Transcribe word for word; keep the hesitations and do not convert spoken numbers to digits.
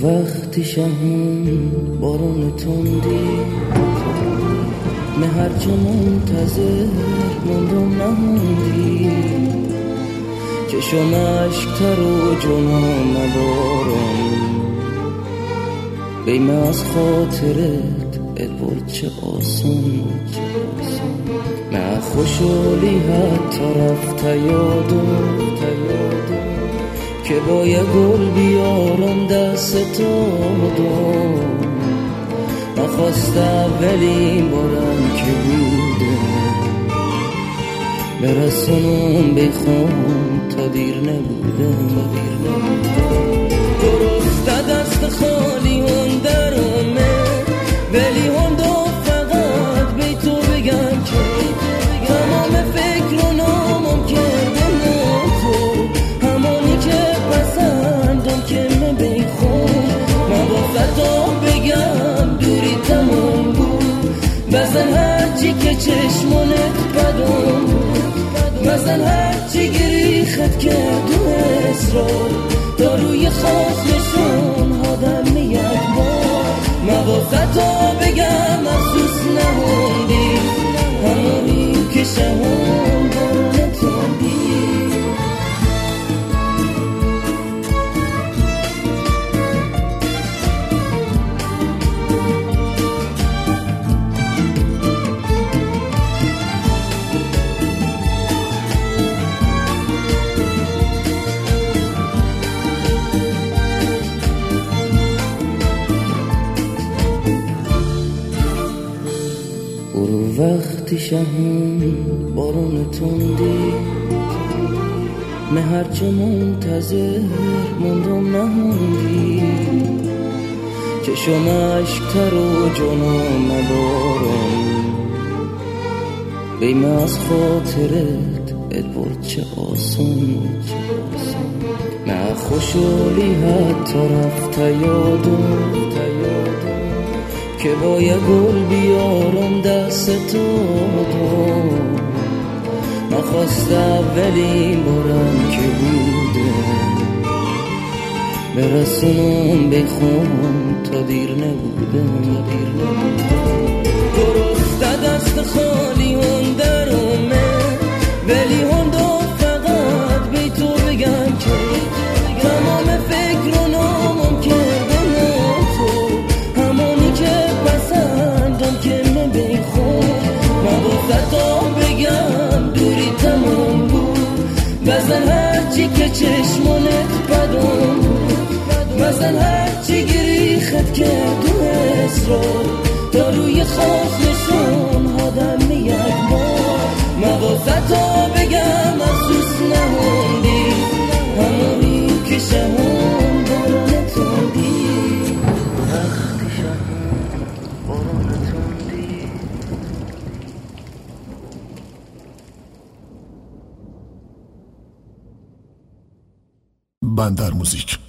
وقتی شهون بارون تندی مهر چه منتظر موندم نموندی چشم اشکتر و جنام نبارم بیم از خاطرت ادبرد چه آسون نه خوشحالی حتی رفت یادم که با یه گل بیارم دست دادم نخواست اولین بارم که بودم برسونم بخوام تا دیر نبودم درسته دست خالی هون درمه ولی هون دو فقط بی تو بگم که تمام فکر و نامم کردم تو همانی که پسندم که من بخون من با خطا بگم دوری تمام بود بزن هرچی که چشمانت بدم بزن هرچی گریخت کرد و اصرار داروی خاص نشون آدم میاد بار من با خطا بگم افسوس نموندی همونی که شهون بارون تندی وقتی شهون بارون تندی مهر چه منتظر موندم نموندی چشم اشکتر و جنام نبارم بیم از خاطرت ادبرد چه آسون نه خوشحالی حتی رفت یادم که با یه گل بیارم دست دادم نخواست اولین بارم که بودم برسونم بخوام تا دیر نبودم درسته دست خالی هون درمه ولی هون دو فقط بی تو بگم که تمام فکر و نامم کردم تو همونی که پسندم که من بخون من با خطا بگم دوری تمام بود بزن هرچی که چشمانت بدم بزن هرچی گریخت کرد و اصرار داروی خاص نشون آدم میاد بار من با خطا بگم افسوس نموندی همونی که شهون بارون تندی وقتی شهون بارون تندی بندر موزیک.